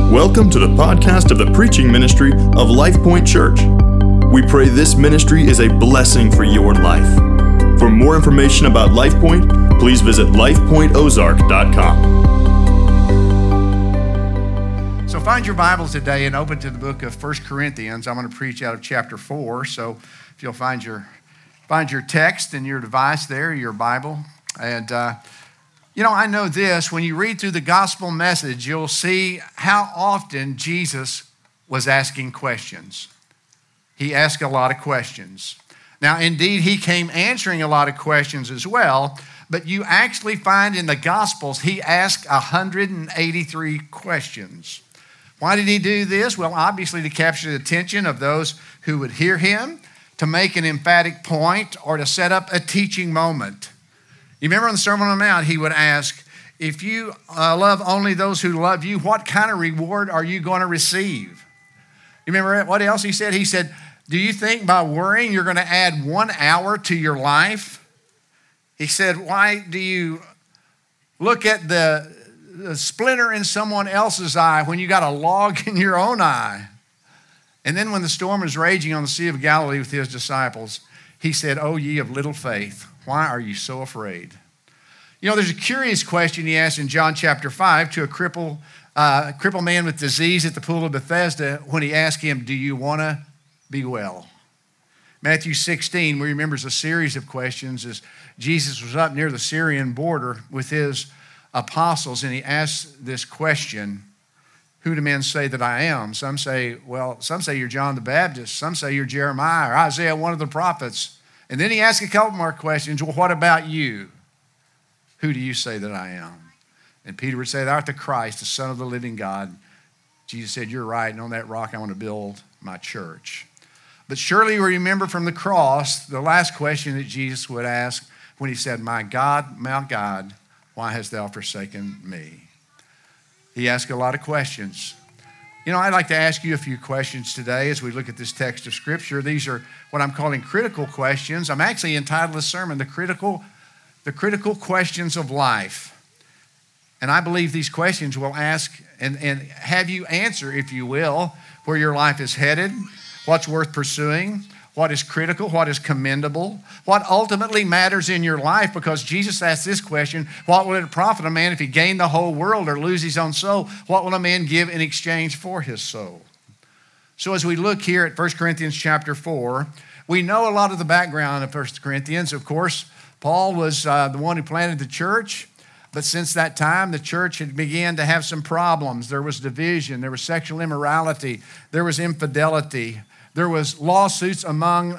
Welcome to the podcast of the preaching ministry of LifePoint Church. We pray this ministry is a blessing for your life. For more information about LifePoint, please visit lifepointozark.com. So find your Bible today and open to the book of 1 Corinthians. I'm going to preach out of chapter 4. So if you'll find your text in your device there, your Bible. And I know this, when you read through the gospel message, you'll see how often Jesus was asking questions. He asked a lot of questions. Now, indeed, he came answering a lot of questions as well, but you actually find in the Gospels, he asked 183 questions. Why did he do this? Well, obviously to capture the attention of those who would hear him, to make an emphatic point, or to set up a teaching moment. You remember on the Sermon on the Mount, he would ask, if you love only those who love you, what kind of reward are you going to receive? You remember what else he said? He said, do you think by worrying you're going to add 1 hour to your life? He said, why do you look at the splinter in someone else's eye when you got a log in your own eye? And then when the storm was raging on the Sea of Galilee with his disciples, he said, O ye of little faith, why are you so afraid? You know, there's a curious question he asked in John chapter 5 to a crippled man with disease at the pool of Bethesda when he asked him, do you want to be well? Matthew 16, we remember a series of questions as Jesus was up near the Syrian border with his apostles, and he asked this question, who do men say that I am? Some say you're John the Baptist. Some say you're Jeremiah or Isaiah, one of the prophets. And then he asked a couple more questions. Well, what about you? Who do you say that I am? And Peter would say, thou art the Christ, the Son of the living God. Jesus said, you're right, and on that rock I want to build my church. But surely you remember from the cross, the last question that Jesus would ask when he said, my God, why hast thou forsaken me? He asked a lot of questions. You know, I'd like to ask you a few questions today as we look at this text of Scripture. These are what I'm calling critical questions. I'm actually entitled this sermon, The Critical Questions of Life. And I believe these questions will ask and have you answer, if you will, where your life is headed, what's worth pursuing, what is critical, what is commendable, what ultimately matters in your life, because Jesus asked this question, what will it profit a man if he gain the whole world or lose his own soul? What will a man give in exchange for his soul? So as we look here at 1 Corinthians chapter 4, we know a lot of the background of 1 Corinthians. Of course, Paul was the one who planted the church, but since that time, the church had began to have some problems. There was division, there was sexual immorality, there was infidelity, there was lawsuits among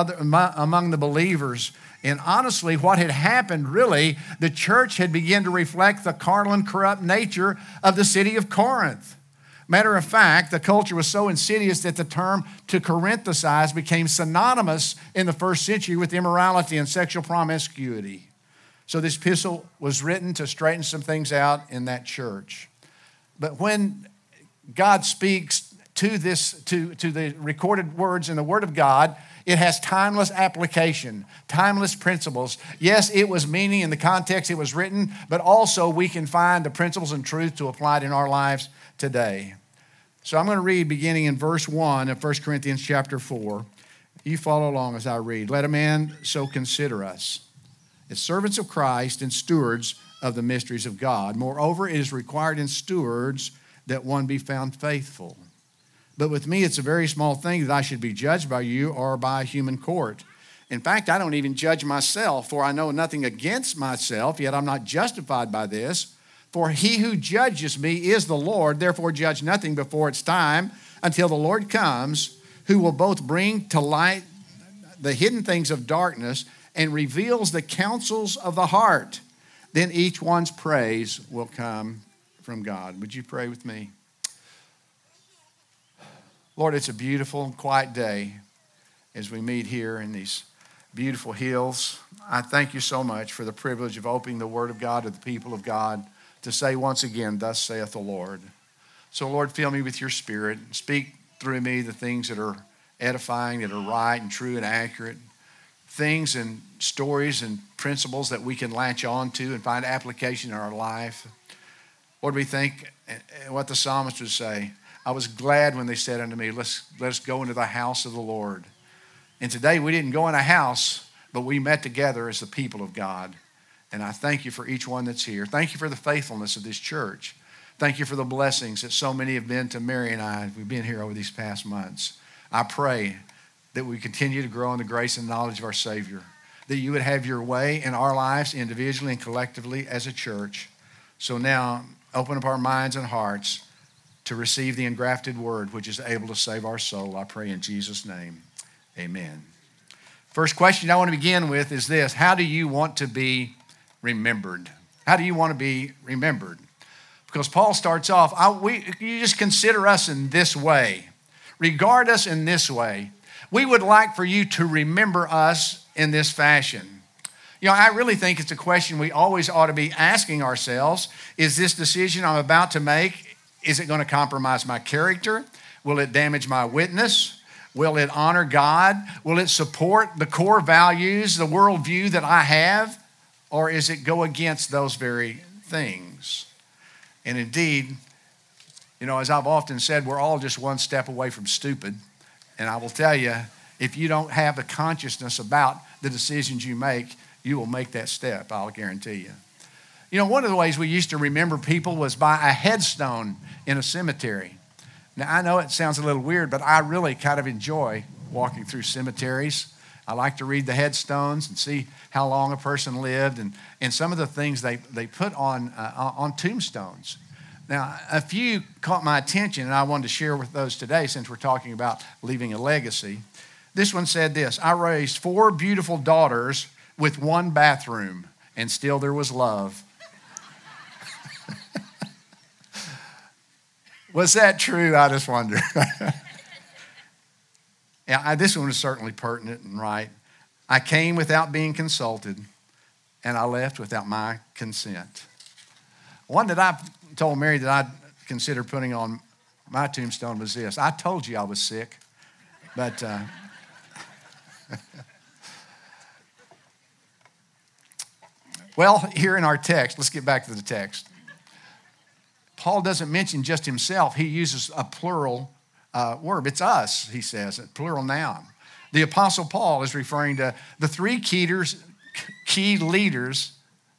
the believers. And honestly, what had happened really, the church had begun to reflect the carnal and corrupt nature of the city of Corinth. Matter of fact, the culture was so insidious that the term to Corinthicize became synonymous in the first century with immorality and sexual promiscuity. So this epistle was written to straighten some things out in that church. But when God speaks to the recorded words in the Word of God, it has timeless application, timeless principles. Yes, it was meaning in the context it was written, but also we can find the principles and truth to apply it in our lives today. So I'm going to read beginning in verse 1 of 1 Corinthians chapter 4. You follow along as I read. Let a man so consider us, as servants of Christ and stewards of the mysteries of God. Moreover, it is required in stewards that one be found faithful. But with me, it's a very small thing that I should be judged by you or by a human court. In fact, I don't even judge myself, for I know nothing against myself, yet I'm not justified by this. For he who judges me is the Lord, therefore judge nothing before it's time until the Lord comes, who will both bring to light the hidden things of darkness and reveals the counsels of the heart. Then each one's praise will come from God. Would you pray with me? Lord, it's a beautiful and quiet day as we meet here in these beautiful hills. I thank you so much for the privilege of opening the Word of God to the people of God to say once again, thus saith the Lord. So Lord, fill me with your Spirit. Speak through me the things that are edifying, that are right and true and accurate. Things and stories and principles that we can latch on to and find application in our life. Lord, we thank what the psalmist would say. I was glad when they said unto me, let us go into the house of the Lord. And today we didn't go in a house, but we met together as the people of God. And I thank you for each one that's here. Thank you for the faithfulness of this church. Thank you for the blessings that so many have been to Mary and I. We've been here over these past months. I pray that we continue to grow in the grace and knowledge of our Savior, that you would have your way in our lives individually and collectively as a church. So now, open up our minds and hearts to receive the engrafted word, which is able to save our soul. I pray in Jesus' name, amen. First question I want to begin with is this: how do you want to be remembered? How do you want to be remembered? Because Paul starts off, you just consider us in this way. Regard us in this way. We would like for you to remember us in this fashion. You know, I really think it's a question we always ought to be asking ourselves. Is this decision I'm about to make, is it going to compromise my character? Will it damage my witness? Will it honor God? Will it support the core values, the worldview that I have? Or is it go against those very things? And indeed, you know, as I've often said, we're all just one step away from stupid. And I will tell you, if you don't have the consciousness about the decisions you make, you will make that step, I'll guarantee you. You know, one of the ways we used to remember people was by a headstone in a cemetery. Now, I know it sounds a little weird, but I really kind of enjoy walking through cemeteries. I like to read the headstones and see how long a person lived and some of the things they put on tombstones. Now, a few caught my attention, and I wanted to share with those today since we're talking about leaving a legacy. This one said this: I raised 4 beautiful daughters with 1 bathroom, and still there was love. Was that true? I just wonder. Yeah, this one was certainly pertinent and right. I came without being consulted, and I left without my consent. One that I told Mary that I'd consider putting on my tombstone was this: I told you I was sick, but well, here in our text, let's get back to the text. Paul doesn't mention just himself. He uses a plural verb. It's us, he says, a plural noun. The Apostle Paul is referring to the 3 key leaders,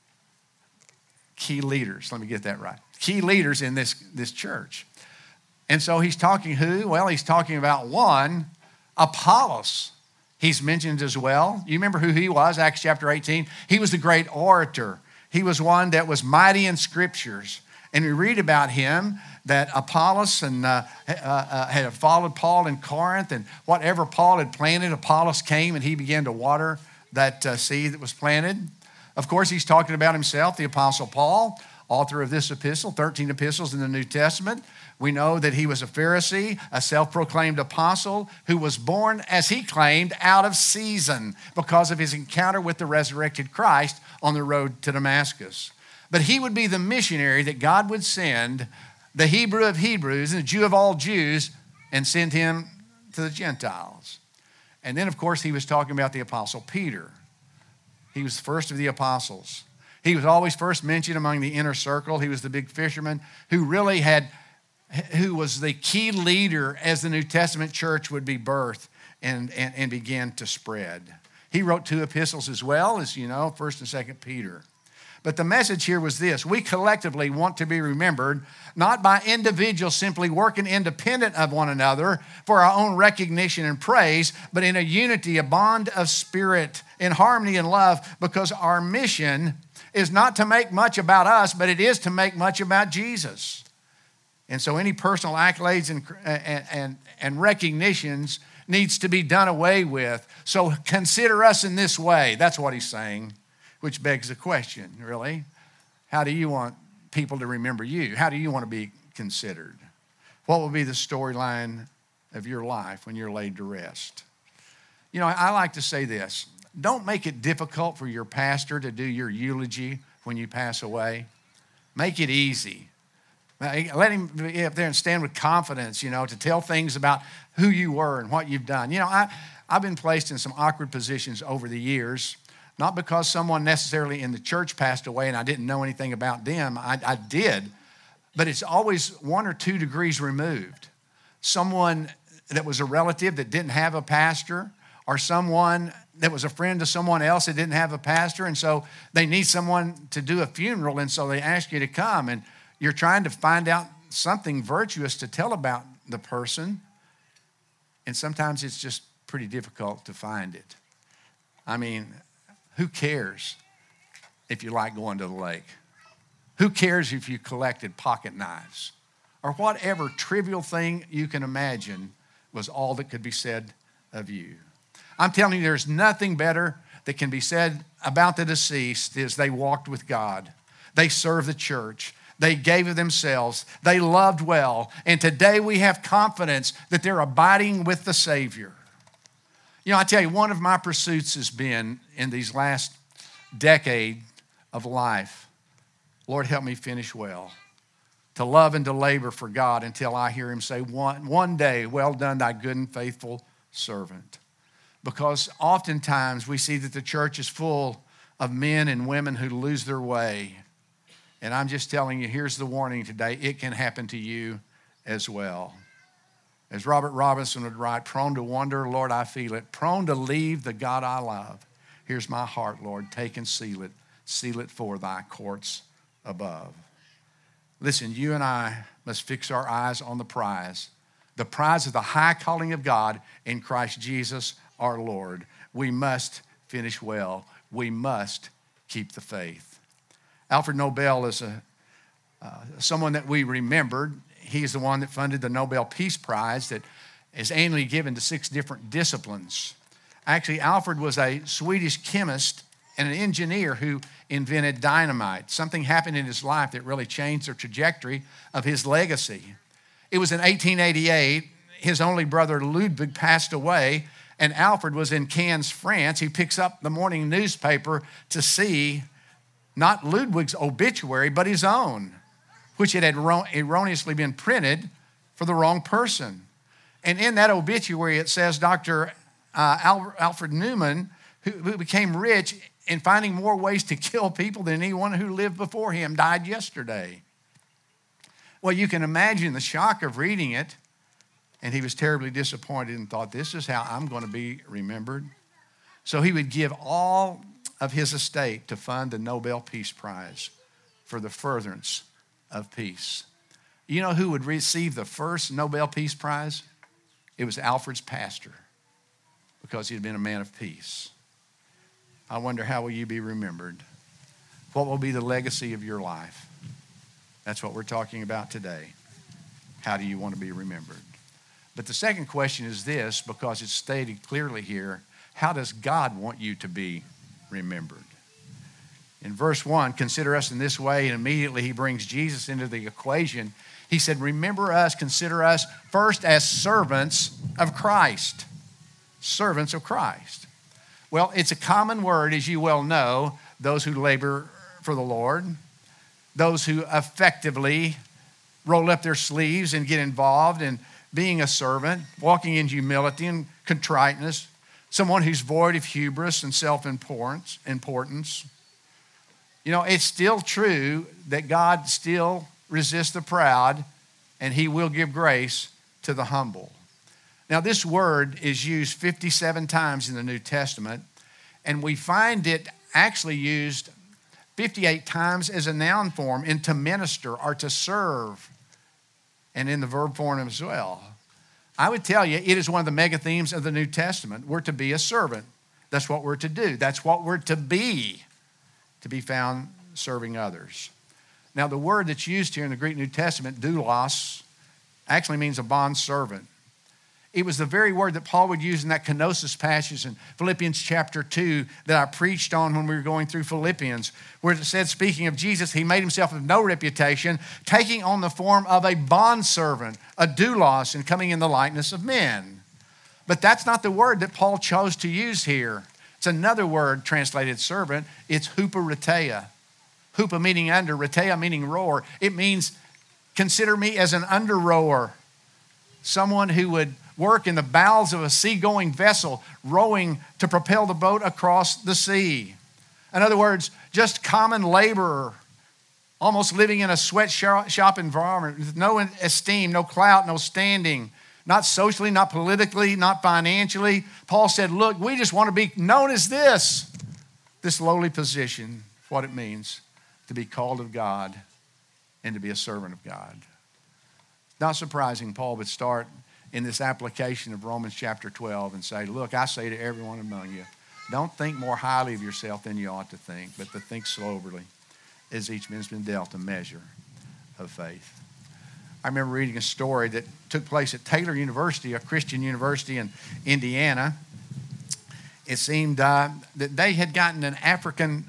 let me get that right, key leaders in this church. And so he's talking who? Well, he's talking about one, Apollos. He's mentioned as well. You remember who he was, Acts chapter 18? He was the great orator. He was one that was mighty in scriptures. And we read about him that Apollos had followed Paul in Corinth, and whatever Paul had planted, Apollos came and he began to water that seed that was planted. Of course, he's talking about himself, the Apostle Paul, author of this epistle, 13 epistles in the New Testament. We know that he was a Pharisee, a self-proclaimed apostle who was born, as he claimed, out of season because of his encounter with the resurrected Christ on the road to Damascus. But he would be the missionary that God would send, the Hebrew of Hebrews and the Jew of all Jews, and send him to the Gentiles. And then, of course, he was talking about the Apostle Peter. He was the first of the apostles. He was always first mentioned among the inner circle. He was the big fisherman who was the key leader as the New Testament church would be birthed and began to spread. He wrote 2 epistles as well, as you know, 1st and 2nd Peter. But the message here was this: we collectively want to be remembered not by individuals simply working independent of one another for our own recognition and praise, but in a unity, a bond of spirit, in harmony and love, because our mission is not to make much about us, but it is to make much about Jesus. And so any personal accolades and recognitions needs to be done away with. So consider us in this way. That's what he's saying. Which begs the question, really, how do you want people to remember you? How do you want to be considered? What will be the storyline of your life when you're laid to rest? You know, I like to say this: don't make it difficult for your pastor to do your eulogy when you pass away. Make it easy. Let him be up there and stand with confidence, you know, to tell things about who you were and what you've done. You know, I've been placed in some awkward positions over the years. Not because someone necessarily in the church passed away and I didn't know anything about them. I did. but it's always 1 or 2 degrees removed. Someone that was a relative that didn't have a pastor, or someone that was a friend to someone else that didn't have a pastor, and so they need someone to do a funeral, and so they ask you to come, and you're trying to find out something virtuous to tell about the person, and sometimes it's just pretty difficult to find it. I mean, who cares if you like going to the lake? Who cares if you collected pocket knives? Or whatever trivial thing you can imagine was all that could be said of you. I'm telling you, there's nothing better that can be said about the deceased is they walked with God. They served the church. They gave of themselves. They loved well. And today we have confidence that they're abiding with the Savior. You know, I tell you, one of my pursuits has been in these last decade of life, Lord, help me finish well. To love and to labor for God until I hear him say, one day, well done, thy good and faithful servant. Because oftentimes we see that the church is full of men and women who lose their way. And I'm just telling you, here's the warning today. It can happen to you as well. As Robert Robinson would write, prone to wander, Lord, I feel it. Prone to leave the God I love. Here's my heart, Lord. Take and seal it. Seal it for thy courts above. Listen, you and I must fix our eyes on the prize of the high calling of God in Christ Jesus our Lord. We must finish well. We must keep the faith. Alfred Nobel is someone that we remembered. He's the one that funded the Nobel Peace Prize that is annually given to 6 different disciplines. Actually, Alfred was a Swedish chemist and an engineer who invented dynamite. Something happened in his life that really changed the trajectory of his legacy. It was in 1888. His only brother Ludwig passed away, and Alfred was in Cannes, France. He picks up the morning newspaper to see not Ludwig's obituary, but his own, which it had erroneously been printed for the wrong person. And in that obituary, it says Dr. Alfred Newman, who became rich in finding more ways to kill people than anyone who lived before him, died yesterday. Well, you can imagine the shock of reading it, and he was terribly disappointed and thought, this is how I'm going to be remembered. So he would give all of his estate to fund the Nobel Peace Prize for the furtherance of peace. You know who would receive the first Nobel Peace Prize? It was Alfred's pastor, because he had been a man of peace. I wonder, how will you be remembered? What will be the legacy of your life? That's what we're talking about today. How do you want to be remembered? But the second question is this, because it's stated clearly here, how does God want you to be remembered? In verse 1, consider us in this way, and immediately he brings Jesus into the equation. He said, remember us, consider us first as servants of Christ. Servants of Christ. Well, it's a common word, as you well know, those who labor for the Lord, those who effectively roll up their sleeves and get involved in being a servant, walking in humility and contriteness, someone who's void of hubris and self-importance. You know, it's still true that God still resists the proud, and he will give grace to the humble. Now, this word is used 57 times in the New Testament, and we find it actually used 58 times as a noun form in to minister or to serve, and in the verb form as well. I would tell you, it is one of the mega themes of the New Testament. We're to be a servant. That's what we're to do. That's what we're to be found serving others. Now, the word that's used here in the Greek New Testament, doulos, actually means a bond servant. It was the very word that Paul would use in that kenosis passage in Philippians chapter 2 that I preached on when we were going through Philippians, where it said, speaking of Jesus, he made himself of no reputation, taking on the form of a bondservant, a doulos, and coming in the likeness of men. But that's not the word that Paul chose to use here. It's another word translated servant. It's hupereteia. Hupa meaning under, reteia meaning rower. It means consider me as an under rower, someone who would work in the bowels of a seagoing vessel, rowing to propel the boat across the sea. In other words, just common laborer almost living in a sweatshop environment with no esteem, no clout, no standing, not socially, not politically, not financially. Paul said, look, we just want to be known as this lowly position, what it means to be called of God and to be a servant of God. Not surprising, Paul would start in this application of Romans chapter 12 and say, look, I say to everyone among you, don't think more highly of yourself than you ought to think, but to think soberly, as each man's been dealt a measure of faith. I remember reading a story that took place at Taylor University, a Christian university in Indiana. It seemed that they had gotten an African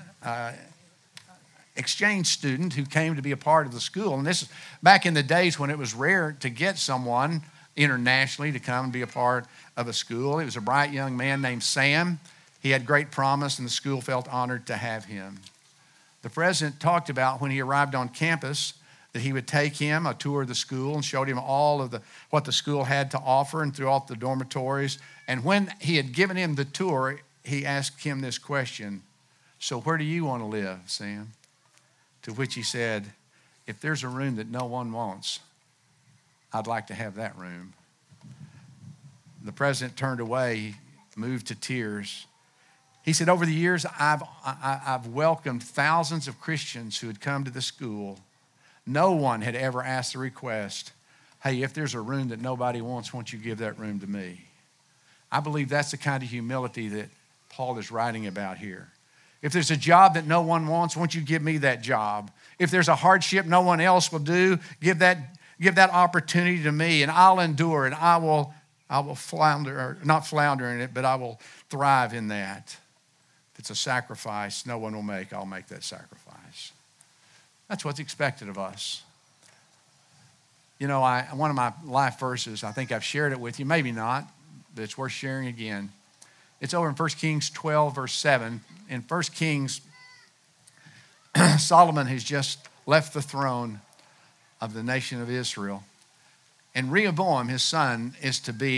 exchange student who came to be a part of the school. And this is back in the days when it was rare to get someone internationally to come and be a part of a school. It was a bright young man named Sam. He had great promise, and the school felt honored to have him. The president talked about when he arrived on campus that he would take him a tour of the school and showed him all of what the school had to offer and throughout the dormitories. And when he had given him the tour, he asked him this question, so where do you want to live, Sam? To which he said, if there's a room that no one wants, I'd like to have that room. The president turned away, moved to tears. He said, over the years, I've welcomed thousands of Christians who had come to the school. No one had ever asked the request, hey, if there's a room that nobody wants, won't you give that room to me? I believe that's the kind of humility that Paul is writing about here. If there's a job that no one wants, won't you give me that job? If there's a hardship no one else will do, give that opportunity to me, and I'll endure, and I will flounder, or not flounder in it, but I will thrive in that. If it's a sacrifice no one will make, I'll make that sacrifice. That's what's expected of us. You know, one of my life verses, I think I've shared it with you, maybe not, but it's worth sharing again. It's over in 1 Kings 12, verse 7. In 1 Kings, Solomon has just left the throne of the nation of Israel. And Rehoboam, his son, is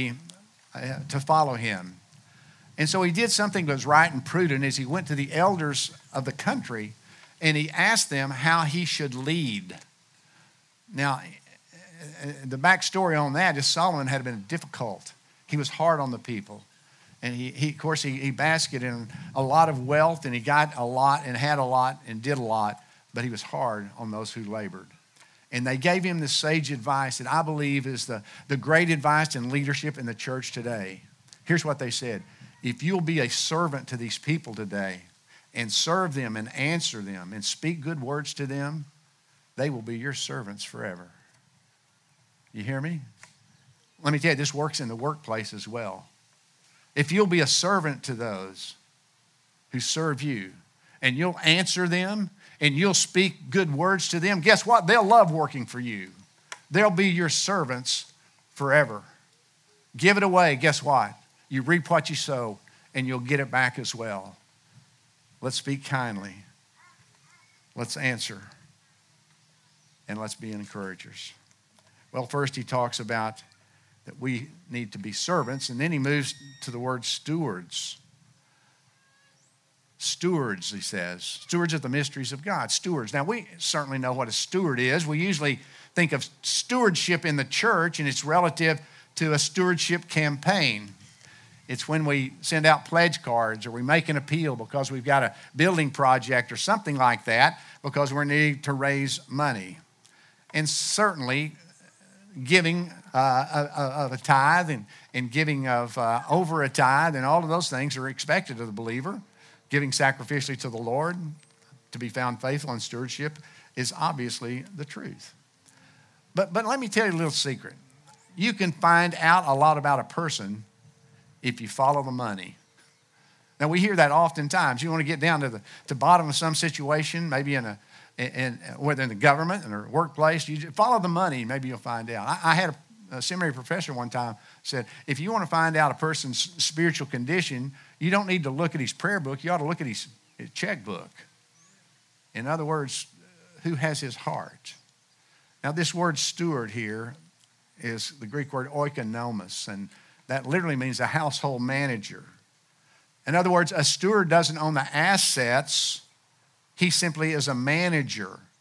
to follow him. And so he did something that was right and prudent as he went to the elders of the country and he asked them how he should lead. Now, the backstory on that is Solomon had been difficult. He was hard on the people. And he of course, he basked in a lot of wealth, and he got a lot and had a lot and did a lot, but he was hard on those who labored. And they gave him this sage advice that I believe is the great advice in leadership in the church today. Here's what they said. If you'll be a servant to these people today and serve them and answer them and speak good words to them, they will be your servants forever. You hear me? Let me tell you, this works in the workplace as well. If you'll be a servant to those who serve you and you'll answer them and you'll speak good words to them, guess what? They'll love working for you. They'll be your servants forever. Give it away, guess what? You reap what you sow and you'll get it back as well. Let's speak kindly. Let's answer. And let's be encouragers. Well, first he talks about that we need to be servants, and then he moves to the word stewards. Stewards, he says. Stewards of the mysteries of God. Stewards. Now, we certainly know what a steward is. We usually think of stewardship in the church, and it's relative to a stewardship campaign. It's when we send out pledge cards or we make an appeal because we've got a building project or something like that because we're needing to raise money. And certainly, giving of a tithe and giving of over a tithe and all of those things are expected of the believer. Giving sacrificially to the Lord to be found faithful in stewardship is obviously the truth. But let me tell you a little secret. You can find out a lot about a person if you follow the money. Now, we hear that oftentimes. You want to get down to the bottom of some situation, maybe whether in the government or workplace, you follow the money, maybe you'll find out. I had a seminary professor one time said, if you want to find out a person's spiritual condition, you don't need to look at his prayer book, you ought to look at his checkbook. In other words, who has his heart? Now, this word steward here is the Greek word oikonomos, and that literally means a household manager. In other words, a steward doesn't own the assets. He simply is a manager.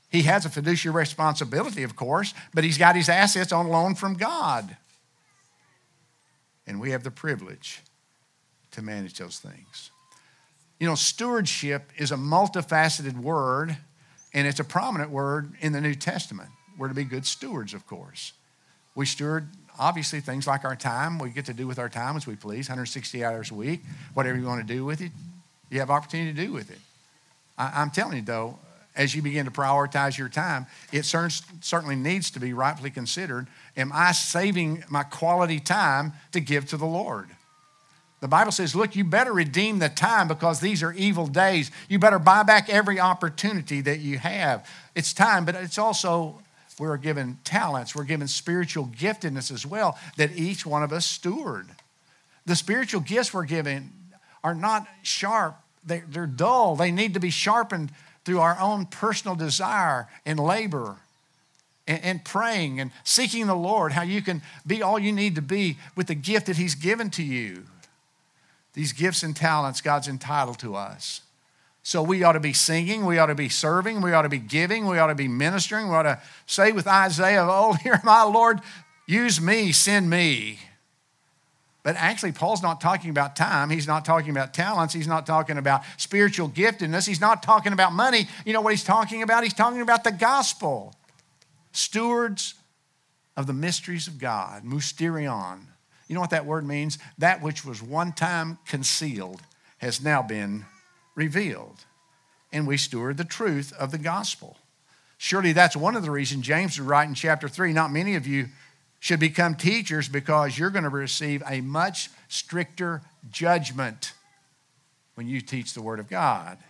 He has a fiduciary responsibility, of course, but he's got his assets on loan from God. And we have the privilege to manage those things. You know, stewardship is a multifaceted word, and it's a prominent word in the New Testament. We're to be good stewards, of course. We steward, obviously, things like our time. We get to do with our time as we please, 160 hours a week. Whatever you want to do with it, you have opportunity to do with it. I'm telling you, though, as you begin to prioritize your time, it certainly needs to be rightfully considered. Am I saving my quality time to give to the Lord? The Bible says, look, you better redeem the time because these are evil days. You better buy back every opportunity that you have. It's time, but it's also, we're given talents. We're given spiritual giftedness as well that each one of us steward. The spiritual gifts we're given are not sharp. They're dull. They need to be sharpened through our own personal desire and labor and praying and seeking the Lord, how you can be all you need to be with the gift that he's given to you. These gifts and talents God's entitled to us. So we ought to be singing, we ought to be serving, we ought to be giving, we ought to be ministering. We ought to say with Isaiah, oh, here am I, Lord, use me, send me. But actually, Paul's not talking about time. He's not talking about talents. He's not talking about spiritual giftedness. He's not talking about money. You know what he's talking about? He's talking about the gospel. Stewards of the mysteries of God, mysterion. You know what that word means? That which was one time concealed has now been revealed. And we steward the truth of the gospel. Surely that's one of the reasons James would write in chapter 3, not many of you should become teachers because you're going to receive a much stricter judgment when you teach the Word of God.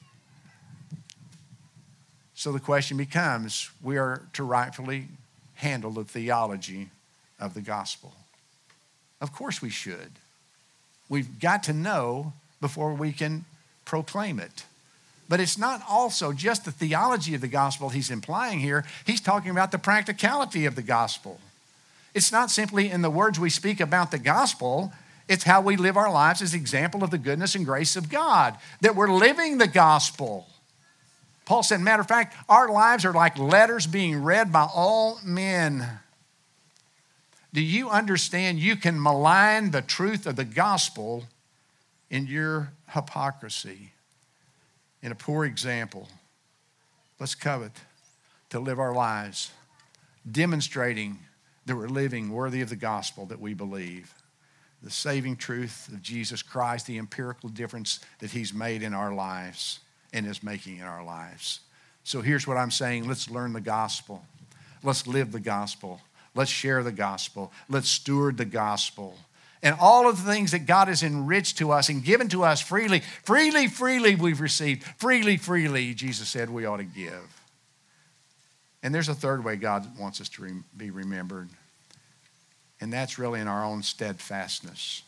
So the question becomes, we are to rightfully handle the theology of the gospel. Of course we should. We've got to know before we can proclaim it. But it's not also just the theology of the gospel he's implying here. He's talking about the practicality of the gospel. It's not simply in the words we speak about the gospel. It's how we live our lives as an example of the goodness and grace of God, that we're living the gospel. Paul said, matter of fact, our lives are like letters being read by all men. Do you understand you can malign the truth of the gospel in your hypocrisy? In a poor example, let's covet to live our lives demonstrating that we're living worthy of the gospel that we believe. The saving truth of Jesus Christ, the empirical difference that he's made in our lives and is making in our lives. So here's what I'm saying. Let's learn the gospel. Let's live the gospel. Let's share the gospel. Let's steward the gospel. And all of the things that God has enriched to us and given to us freely, freely we've received. Freely, Jesus said we ought to give. And there's a third way God wants us to be remembered. And that's really in our own steadfastness.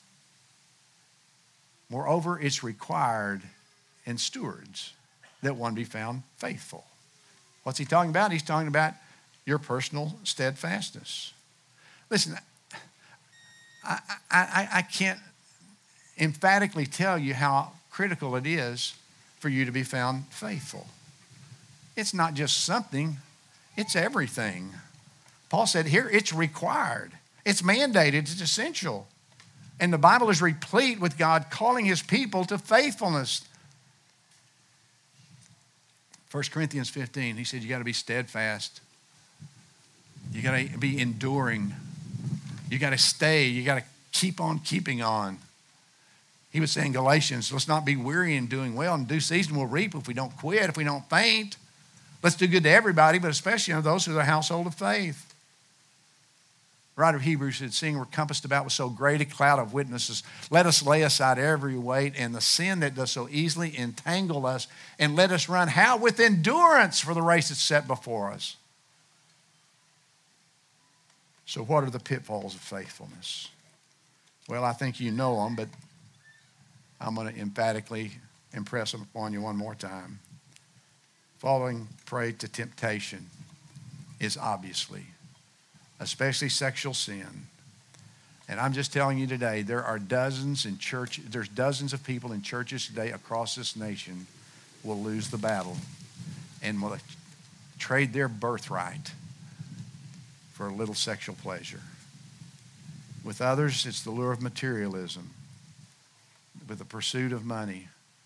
Moreover, it's required in stewards that one be found faithful. What's he talking about? He's talking about your personal steadfastness. Listen, I can't emphatically tell you how critical it is for you to be found faithful. It's not just something, it's everything. Paul said here, it's required. It's mandated, it's essential. And the Bible is replete with God calling his people to faithfulness. 1 Corinthians 15, he said you got to be steadfast. You got to be enduring. You got to stay. You got to keep on keeping on. He was saying, Galatians, let's not be weary in doing well. In due season we'll reap if we don't quit, if we don't faint. Let's do good to everybody, but especially those who are the household of faith. The writer of Hebrews said, seeing we're compassed about with so great a cloud of witnesses, let us lay aside every weight and the sin that does so easily entangle us, and let us run how? With endurance for the race that's set before us. So what are the pitfalls of faithfulness? Well, I think you know them, but I'm going to emphatically impress them upon you one more time. Falling prey to temptation is obviously, especially sexual sin. And I'm just telling you today, there's dozens of people in churches today across this nation will lose the battle and will trade their birthright for a little sexual pleasure. With others, it's the lure of materialism, with the pursuit of money.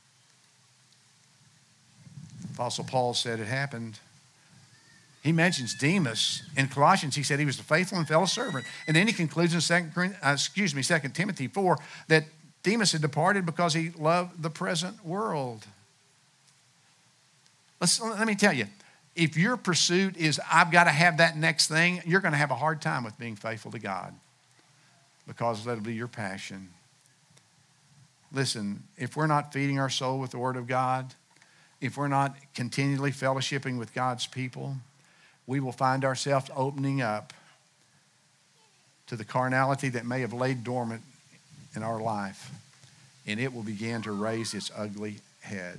Apostle Paul said it happened. He mentions Demas in Colossians. He said he was a faithful and fellow servant. And then he concludes in 2 Timothy 4 that Demas had departed because he loved the present world. Let me tell you, if your pursuit is, I've got to have that next thing, you're going to have a hard time with being faithful to God, because that'll be your passion. Listen, if we're not feeding our soul with the Word of God, if we're not continually fellowshipping with God's people, we will find ourselves opening up to the carnality that may have laid dormant in our life, and it will begin to raise its ugly head.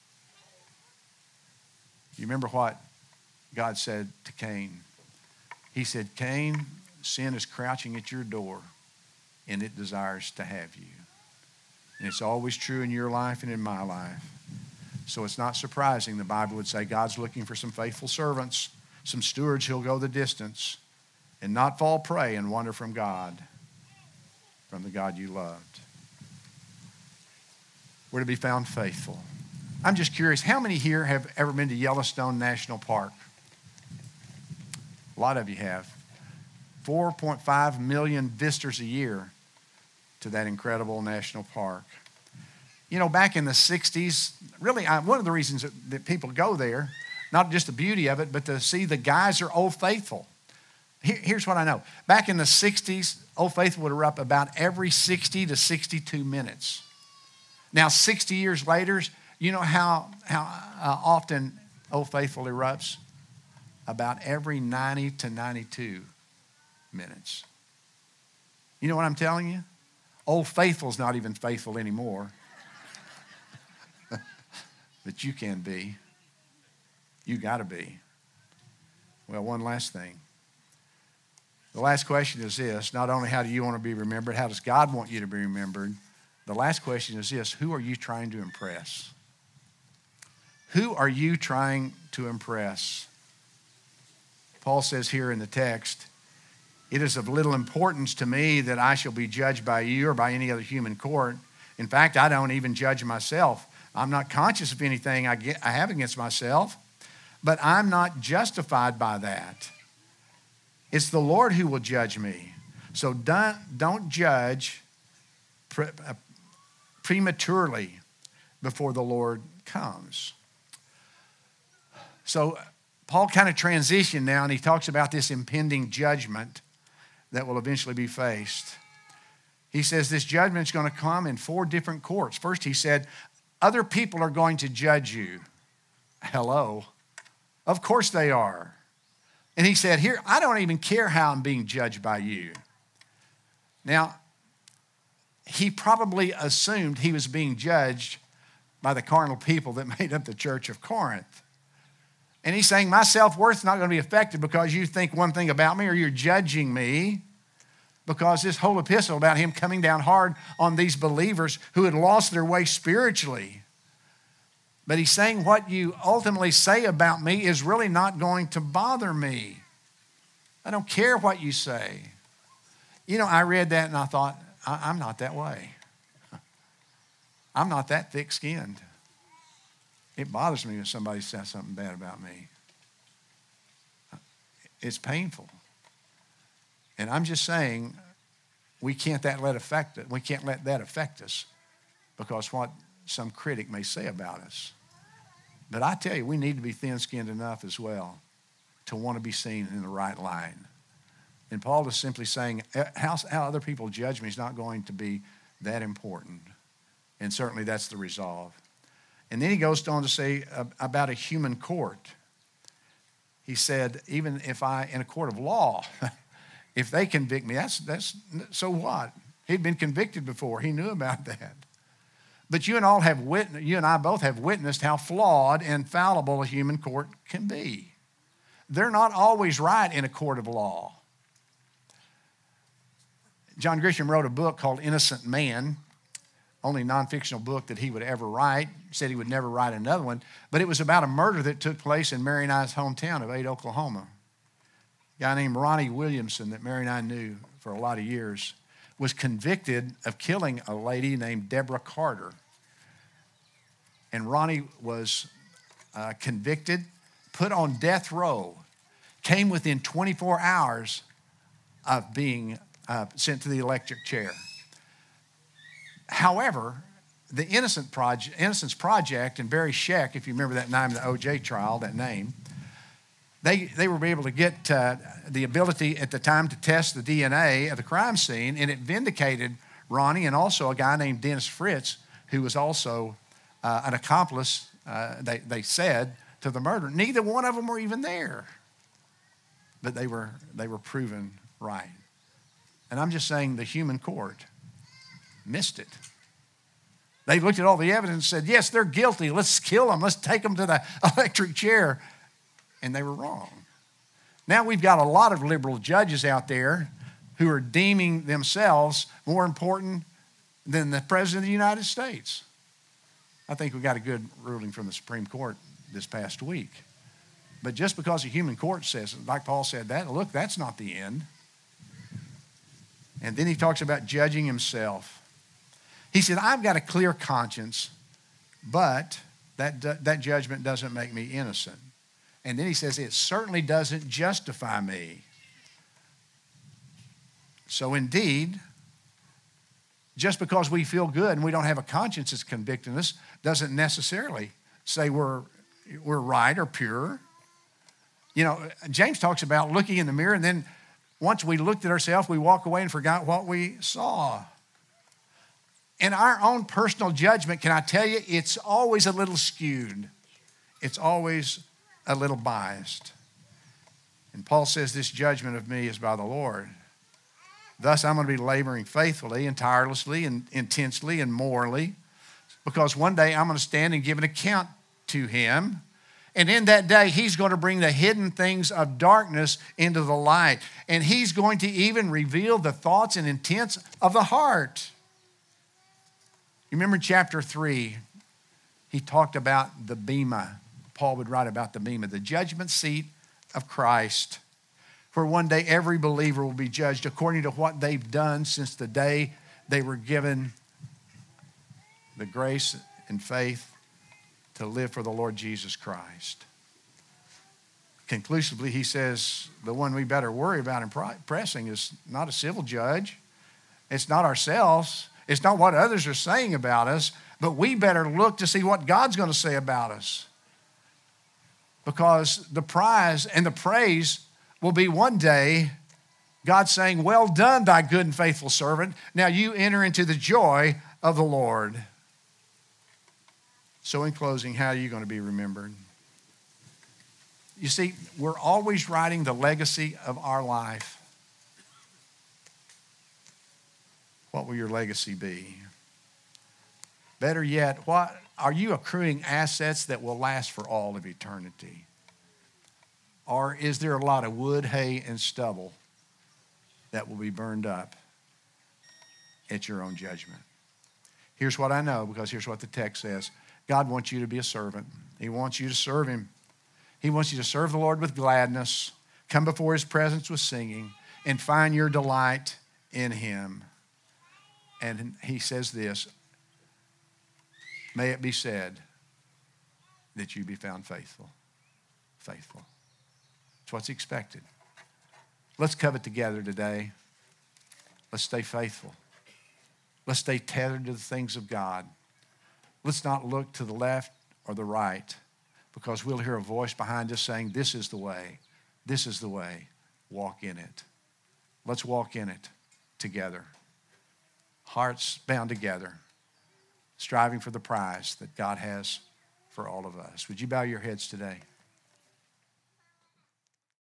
You remember what God said to Cain? He said, Cain, sin is crouching at your door, and it desires to have you. And it's always true in your life and in my life. So it's not surprising the Bible would say God's looking for some faithful servants, some stewards who'll go the distance and not fall prey and wander from God, from the God you loved. We're to be found faithful. I'm just curious, how many here have ever been to Yellowstone National Park? A lot of you have. 4.5 million visitors a year to that incredible national park. You know, back in the 60s, really, one of the reasons that people go there, not just the beauty of it, but to see the Geyser Old Faithful. Here's what I know. Back in the 60s, Old Faithful would erupt about every 60 to 62 minutes. Now, 60 years later, you know how often Old Faithful erupts? About every 90 to 92 minutes. You know what I'm telling you? Old Faithful's not even faithful anymore. But you can be. You got to be. Well, one last thing. The last question is this. Not only how do you want to be remembered, how does God want you to be remembered? The last question is this. Who are you trying to impress? Who are you trying to impress? Paul says here in the text, it is of little importance to me that I shall be judged by you or by any other human court. In fact, I don't even judge myself. I'm not conscious of anything I have against myself, but I'm not justified by that. It's the Lord who will judge me. So don't judge prematurely before the Lord comes. So Paul kind of transitioned now, and he talks about this impending judgment that will eventually be faced. He says this judgment is going to come in 4 different courts. First, he said, other people are going to judge you. Hello. Of course they are. And he said, here, I don't even care how I'm being judged by you. Now, he probably assumed he was being judged by the carnal people that made up the church of Corinth. And he's saying, my self-worth is not going to be affected because you think one thing about me or you're judging me, because this whole epistle about him coming down hard on these believers who had lost their way spiritually. But he's saying what you ultimately say about me is really not going to bother me. I don't care what you say. You know, I read that and I thought, I'm not that way. I'm not that thick-skinned. It bothers me when somebody says something bad about me. It's painful. And I'm just saying, we can't let that affect us because what some critic may say about us. But I tell you, we need to be thin-skinned enough as well to want to be seen in the right light. And Paul is simply saying, how other people judge me is not going to be that important. And certainly that's the resolve. And then he goes on to say about a human court. He said, even if in a court of law, if they convict me, that's so what? He'd been convicted before. He knew about that. But you and I both have witnessed how flawed and fallible a human court can be. They're not always right in a court of law. John Grisham wrote a book called Innocent Man. only non-fictional book that he would ever write. He said he would never write another one. But it was about a murder that took place in Mary and I's hometown of Ada, Oklahoma. A guy named Ronnie Williamson that Mary and I knew for a lot of years was convicted of killing a lady named Deborah Carter. And Ronnie was convicted, put on death row, came within 24 hours of being sent to the electric chair. However, the Innocence Project and Barry Scheck, if you remember that name, the O.J. trial, that name, they were able to get the ability at the time to test the DNA of the crime scene, and it vindicated Ronnie and also a guy named Dennis Fritz, who was also an accomplice, they said, to the murder. Neither one of them were even there, but they were proven right. And I'm just saying the human court missed it. They looked at all the evidence and said, yes, they're guilty. Let's kill them. Let's take them to the electric chair. And they were wrong. Now we've got a lot of liberal judges out there who are deeming themselves more important than the President of the United States. I think we got a good ruling from the Supreme Court this past week. But just because the human court says, like Paul said that, look, that's not the end. And then he talks about judging himself. He said, I've got a clear conscience, but that judgment doesn't make me innocent. And then he says, it certainly doesn't justify me. So indeed, just because we feel good and we don't have a conscience that's convicting us doesn't necessarily say we're right or pure. You know, James talks about looking in the mirror, and then once we looked at ourselves, we walk away and forgot what we saw. In our own personal judgment, can I tell you, it's always a little skewed. It's always a little biased. And Paul says, this judgment of me is by the Lord. Thus, I'm going to be laboring faithfully and tirelessly and intensely and morally, because one day I'm going to stand and give an account to him. And in that day, he's going to bring the hidden things of darkness into the light. And he's going to even reveal the thoughts and intents of the heart. You remember in chapter 3, he talked about the bema. Paul would write about the bema, the judgment seat of Christ, where one day every believer will be judged according to what they've done since the day they were given the grace and faith to live for the Lord Jesus Christ. Conclusively, he says, the one we better worry about and pressing is not a civil judge. It's not ourselves. It's not what others are saying about us, but we better look to see what God's going to say about us. Because the prize and the praise will be one day God saying, well done, thy good and faithful servant. Now you enter into the joy of the Lord. So in closing, how are you going to be remembered? You see, we're always writing the legacy of our life. What will your legacy be? Better yet, what are you accruing assets that will last for all of eternity? Or is there a lot of wood, hay, and stubble that will be burned up at your own judgment? Here's what I know, because here's what the text says. God wants you to be a servant. He wants you to serve him. He wants you to serve the Lord with gladness, come before his presence with singing, and find your delight in him. And he says this, may it be said that you be found faithful. Faithful. That's what's expected. Let's covet together today. Let's stay faithful. Let's stay tethered to the things of God. Let's not look to the left or the right, because we'll hear a voice behind us saying, this is the way. This is the way. Walk in it. Let's walk in it together. Hearts bound together, striving for the prize that God has for all of us. Would you bow your heads today?